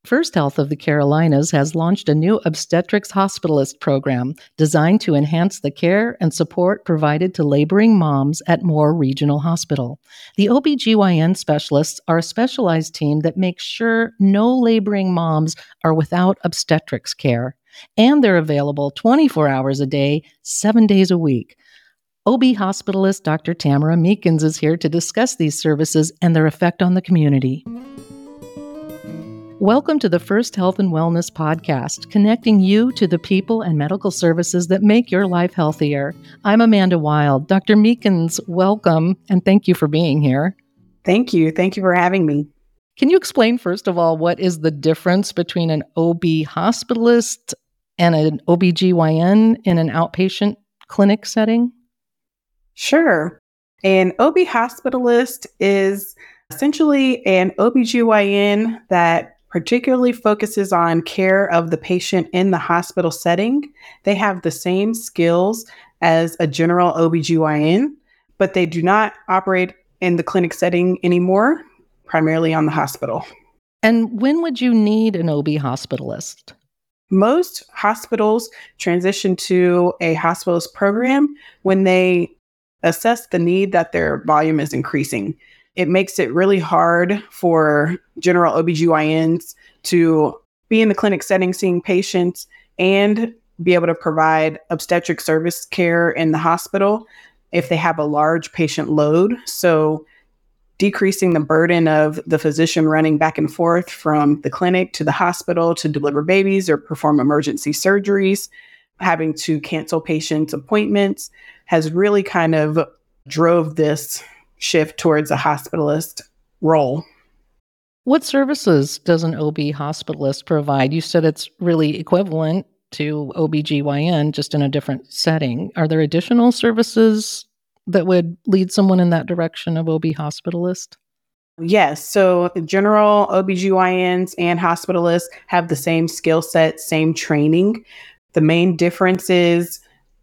First Health of the Carolinas has launched a new obstetrics hospitalist program designed to enhance the care and support provided to laboring moms at Moore Regional Hospital. The OBGYN specialists are a specialized team that makes sure no laboring moms are without obstetrics care, and they're available 24 hours a day, 7 days a week. OB hospitalist Dr. Tamara Meekins is here to discuss these services and their effect on the community. Welcome to the First Health and Wellness Podcast, connecting you to the people and medical services that make your life healthier. I'm Amanda Wild. Dr. Meekins, welcome, and thank you for being here. Thank you. Thank you for having me. Can you explain, first of all, what is the difference between an OB hospitalist and an OBGYN in an outpatient clinic setting? Sure. An OB hospitalist is essentially an OBGYN that particularly focuses on care of the patient in the hospital setting. They have the same skills as a general OBGYN, but they do not operate in the clinic setting anymore, primarily on the hospital. And when would you need an OB hospitalist? Most hospitals transition to a hospitalist program when they assess the need that their volume is increasing. It makes it really hard for general OBGYNs to be in the clinic setting seeing patients and be able to provide obstetric service care in the hospital if they have a large patient load. So decreasing the burden of the physician running back and forth from the clinic to the hospital to deliver babies or perform emergency surgeries, having to cancel patients' appointments has really kind of drove this shift towards a hospitalist role. What services does an OB hospitalist provide? You said it's really equivalent to OBGYN, just in a different setting. Are there additional services that would lead someone in that direction of OB hospitalist? Yes. So general OBGYNs and hospitalists have the same skill set, same training. The main difference is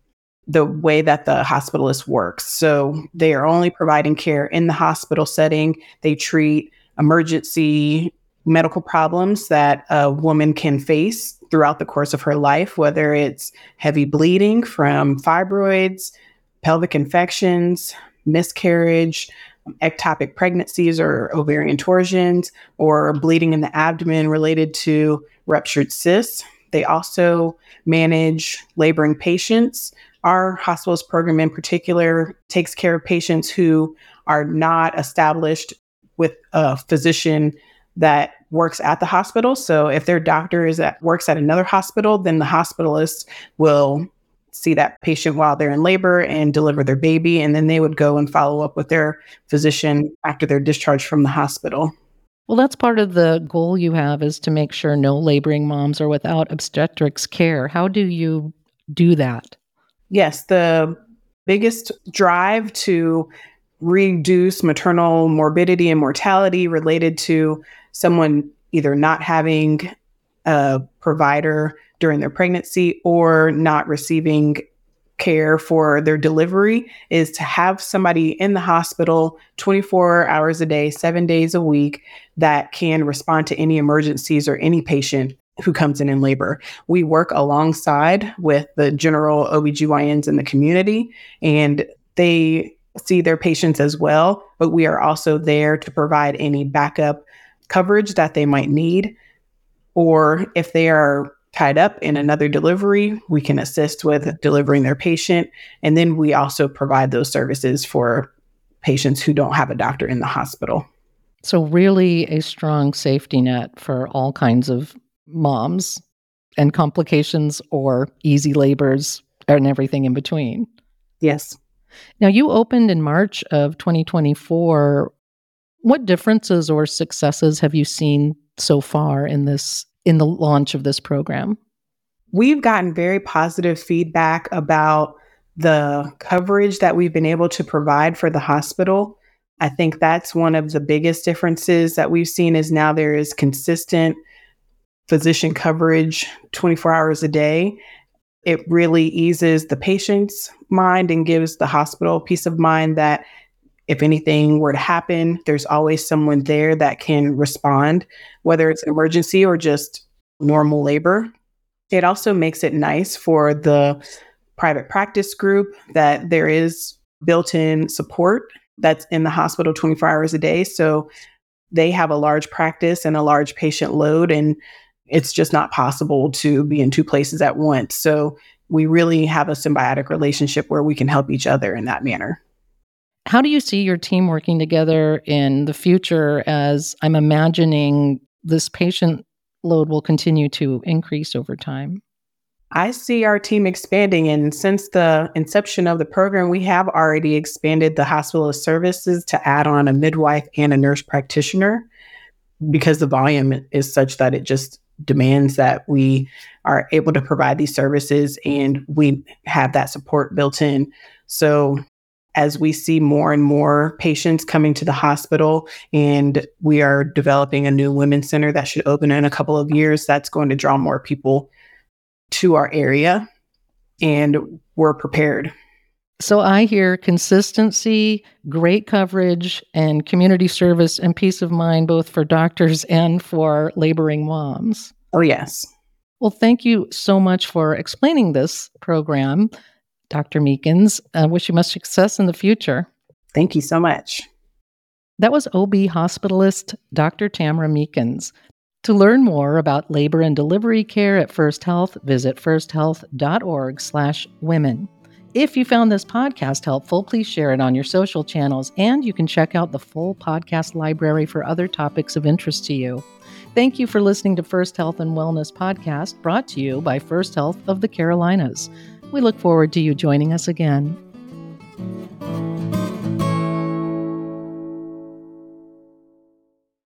the way that the hospitalist works. So they are only providing care in the hospital setting. They treat emergency medical problems that a woman can face throughout the course of her life, whether it's heavy bleeding from fibroids, pelvic infections, miscarriage, ectopic pregnancies or ovarian torsions, or bleeding in the abdomen related to ruptured cysts. They also manage laboring patients. Our hospitalist program in particular takes care of patients who are not established with a physician that works at the hospital. So if their doctor works at another hospital, then the hospitalist will see that patient while they're in labor and deliver their baby. And then they would go and follow up with their physician after they're discharged from the hospital. Well, that's part of the goal you have, is to make sure no laboring moms are without obstetrics care. How do you do that? Yes, the biggest drive to reduce maternal morbidity and mortality related to someone either not having a provider during their pregnancy or not receiving care for their delivery is to have somebody in the hospital 24 hours a day, 7 days a week that can respond to any emergencies or any patient who comes in labor. We work alongside with the general OBGYNs in the community, and they see their patients as well, but we are also there to provide any backup coverage that they might need. Or if they are tied up in another delivery, we can assist with delivering their patient. And then we also provide those services for patients who don't have a doctor in the hospital. So really a strong safety net for all kinds of moms and complications or easy labors and everything in between. Yes. Now, you opened in March of 2024. What differences or successes have you seen so far in the launch of this program? We've gotten very positive feedback about the coverage that we've been able to provide for the hospital. I think that's one of the biggest differences that we've seen is now there is consistent physician coverage 24 hours a day. It really eases the patient's mind and gives the hospital peace of mind that If anything were to happen, there's always someone there that can respond, whether it's emergency or just normal labor. It also makes it nice for the private practice group that there is built-in support that's in the hospital 24 hours a day. So they have a large practice and a large patient load, and it's just not possible to be in two places at once. So we really have a symbiotic relationship where we can help each other in that manner. How do you see your team working together in the future, as I'm imagining this patient load will continue to increase over time? I see our team expanding. And since the inception of the program, we have already expanded the hospitalist services to add on a midwife and a nurse practitioner, because the volume is such that it just demands that we are able to provide these services and we have that support built in. So as we see more and more patients coming to the hospital, and we are developing a new women's center that should open in a couple of years, that's going to draw more people to our area, and we're prepared. So I hear consistency, great coverage, and community service and peace of mind, both for doctors and for laboring moms. Oh, yes. Well, thank you so much for explaining this program, Dr. Meekins. I wish you much success in the future. Thank you so much. That was OB hospitalist Dr. Tamara Meekins. To learn more about labor and delivery care at First Health, visit firsthealth.org/women. If you found this podcast helpful, please share it on your social channels, and you can check out the full podcast library for other topics of interest to you. Thank you for listening to First Health and Wellness Podcast, brought to you by First Health of the Carolinas. We look forward to you joining us again.